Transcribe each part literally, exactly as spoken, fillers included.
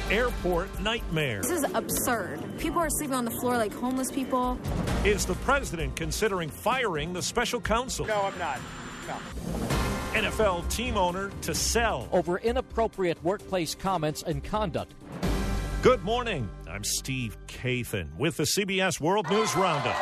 airport nightmare. This is absurd. People are sleeping on the floor like homeless people. Is the president considering firing the special counsel? No, I'm not. No. N F L team owner to sell over inappropriate workplace comments and conduct. Good morning. I'm Steve Kathan with the C B S World News Roundup.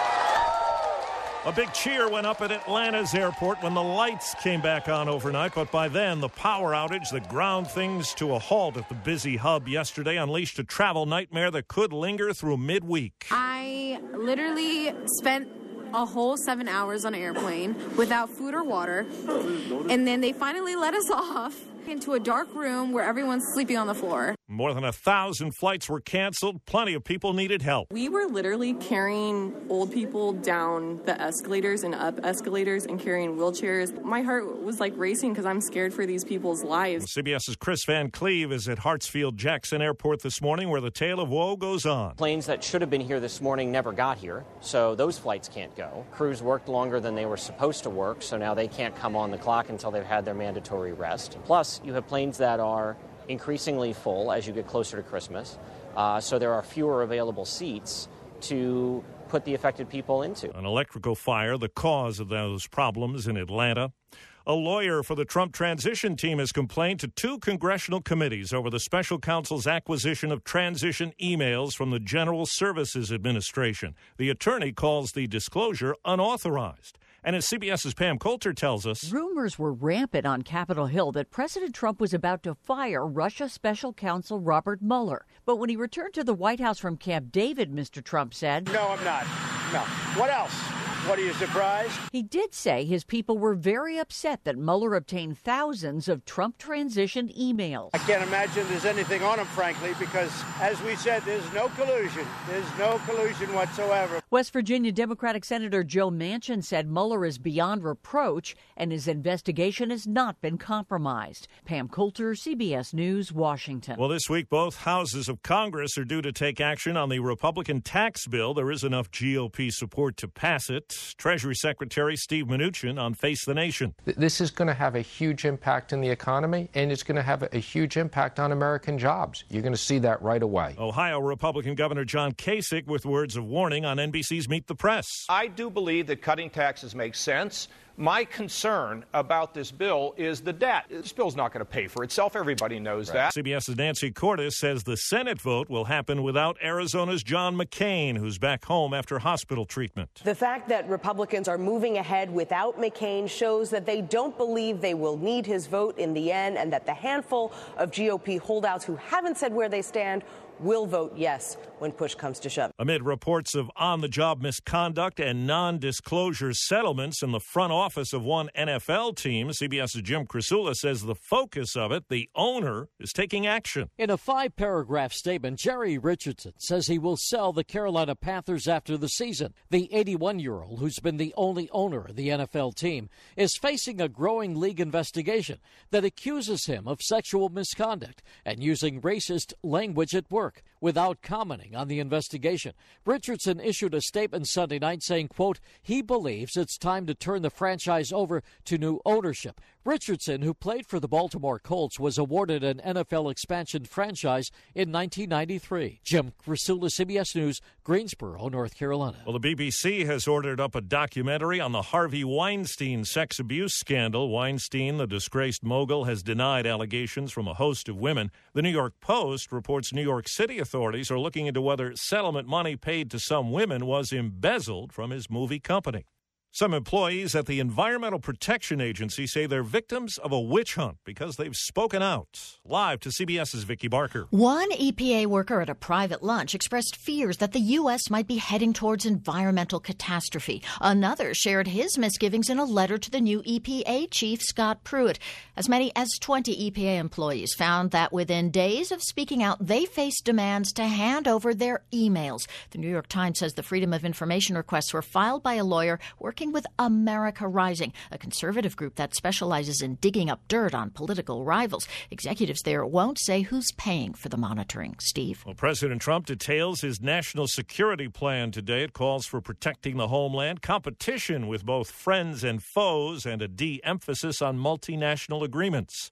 A big cheer went up at Atlanta's airport when the lights came back on overnight, but by then the power outage that ground things to a halt at the busy hub yesterday unleashed a travel nightmare that could linger through midweek. I literally spent a whole seven hours on an airplane without food or water, and then they finally let us off into a dark room where everyone's sleeping on the floor. More than a thousand flights were canceled. Plenty of people needed help. We were literally carrying old people down the escalators and up escalators and carrying wheelchairs. My heart was like racing because I'm scared for these people's lives. CBS's Chris Van Cleve is at Hartsfield-Jackson Airport this morning, where the tale of woe goes on. Planes that should have been here this morning never got here, so those flights can't go. Crews worked longer than they were supposed to work, so now they can't come on the clock until they've had their mandatory rest. Plus, you have planes that are increasingly full as you get closer to Christmas, uh, so there are fewer available seats to put the affected people into. An electrical fire, the cause of those problems in Atlanta. A lawyer for the Trump transition team has complained to two congressional committees over the special counsel's acquisition of transition emails from the General Services Administration. The attorney calls the disclosure unauthorized. And as CBS's Pam Coulter tells us, rumors were rampant on Capitol Hill that President Trump was about to fire Russia special counsel Robert Mueller. But when he returned to the White House from Camp David, Mister Trump said, No, I'm not. No. What else? What, are you surprised? He did say his people were very upset that Mueller obtained thousands of Trump transition emails. I can't imagine there's anything on him, frankly, because, as we said, there's no collusion. There's no collusion whatsoever. West Virginia Democratic Senator Joe Manchin said Mueller is beyond reproach and his investigation has not been compromised. Pam Coulter, C B S News, Washington. Well, this week, both houses of Congress are due to take action on the Republican tax bill. There is enough G O P support to pass it. Treasury Secretary Steve Mnuchin on Face the Nation. This is going to have a huge impact in the economy, and it's going to have a huge impact on American jobs. You're going to see that right away. Ohio Republican Governor John Kasich with words of warning on N B C's Meet the Press. I do believe that cutting taxes makes sense. My concern about this bill is the debt. This bill's not going to pay for itself. Everybody knows right. that. CBS's Nancy Cordes says the Senate vote will happen without Arizona's John McCain, who's back home after hospital treatment. The fact that Republicans are moving ahead without McCain shows that they don't believe they will need his vote in the end, and that the handful of G O P holdouts who haven't said where they stand will vote yes when push comes to shove. Amid reports of on-the-job misconduct and non-disclosure settlements in the front office of one N F L team, CBS's Jim Krasula says the focus of it, the owner, is taking action. In a five-paragraph statement, Jerry Richardson says he will sell the Carolina Panthers after the season. The eighty-one-year-old, who's been the only owner of the N F L team, is facing a growing league investigation that accuses him of sexual misconduct and using racist language at work. Without commenting on the investigation, Richardson issued a statement Sunday night saying, quote, he believes it's time to turn the franchise over to new ownership. Richardson, who played for the Baltimore Colts, was awarded an N F L expansion franchise in nineteen ninety-three. Jim Krasula, C B S News, Greensboro, North Carolina. Well, the B B C has ordered up a documentary on the Harvey Weinstein sex abuse scandal. Weinstein, the disgraced mogul, has denied allegations from a host of women. The New York Post reports New York City authorities are looking into whether settlement money paid to some women was embezzled from his movie company. Some employees at the Environmental Protection Agency say they're victims of a witch hunt because they've spoken out. Live to CBS's Vicki Barker. One E P A worker at a private lunch expressed fears that the U S might be heading towards environmental catastrophe. Another shared his misgivings in a letter to the new E P A chief, Scott Pruitt. As many as twenty E P A employees found that within days of speaking out, they faced demands to hand over their emails. The New York Times says the Freedom of Information requests were filed by a lawyer working with America Rising, a conservative group that specializes in digging up dirt on political rivals. Executives there won't say who's paying for the monitoring. Steve? Well, President Trump details his national security plan today. It calls for protecting the homeland, competition with both friends and foes, and a de-emphasis on multinational agreements.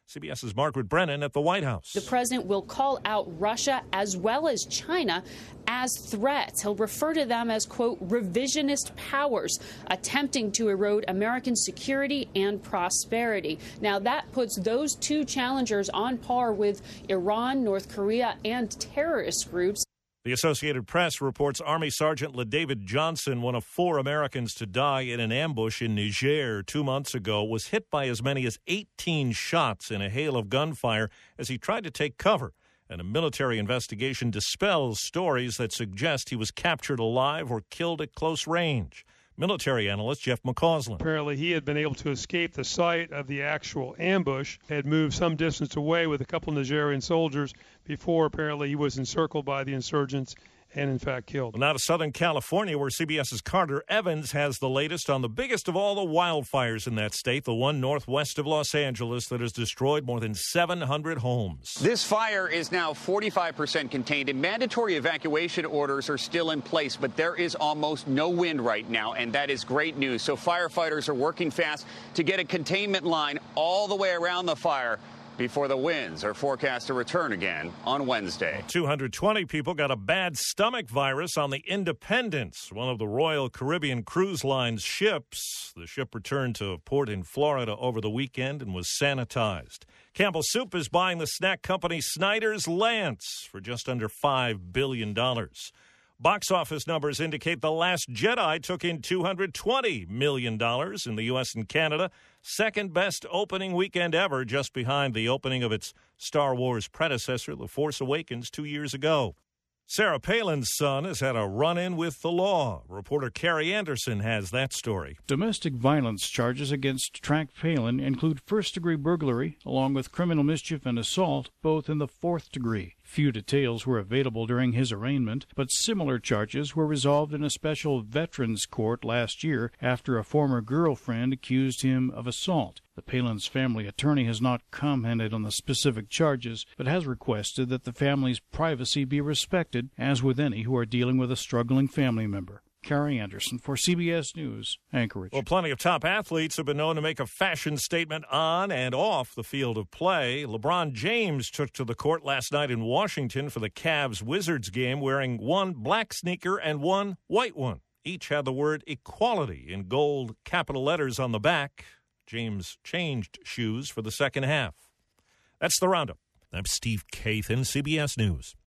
CBS's Margaret Brennan at the White House. The president will call out Russia as well as China as threats. He'll refer to them as, quote, revisionist powers attempting to erode American security and prosperity. Now, that puts those two challengers on par with Iran, North Korea, and terrorist groups. The Associated Press reports Army Sergeant LaDavid Johnson, one of four Americans to die in an ambush in Niger two months ago, was hit by as many as eighteen shots in a hail of gunfire as he tried to take cover. And a military investigation dispels stories that suggest he was captured alive or killed at close range. Military analyst Jeff McCausland. Apparently he had been able to escape the site of the actual ambush, had moved some distance away with a couple of Nigerian soldiers before apparently he was encircled by the insurgents and, in fact, killed. Now to Southern California, where CBS's Carter Evans has the latest on the biggest of all the wildfires in that state, the one northwest of Los Angeles that has destroyed more than seven hundred homes. This fire is now forty-five percent contained, and mandatory evacuation orders are still in place, but there is almost no wind right now, and that is great news. So firefighters are working fast to get a containment line all the way around the fire before the winds are forecast to return again on Wednesday. two hundred twenty people got a bad stomach virus on the Independence, one of the Royal Caribbean Cruise Line's ships. The ship returned to port in Florida over the weekend and was sanitized. Campbell Soup is buying the snack company Snyder's Lance for just under five billion dollars. Box office numbers indicate The Last Jedi took in two hundred twenty million dollars in the U S and Canada, second best opening weekend ever, just behind the opening of its Star Wars predecessor, The Force Awakens, two years ago. Sarah Palin's son has had a run-in with the law. Reporter Carrie Anderson has that story. Domestic violence charges against Track Palin include first-degree burglary, along with criminal mischief and assault, both in the fourth degree. Few details were available during his arraignment, but similar charges were resolved in a special veterans court last year after a former girlfriend accused him of assault. The Palin's family attorney has not commented on the specific charges, but has requested that the family's privacy be respected, as with any who are dealing with a struggling family member. Carrie Anderson for C B S News, Anchorage. Well, plenty of top athletes have been known to make a fashion statement on and off the field of play. LeBron James took to the court last night in Washington for the Cavs-Wizards game wearing one black sneaker and one white one. Each had the word equality in gold capital letters on the back. James changed shoes for the second half. That's the Roundup. I'm Steve Kathan, C B S News.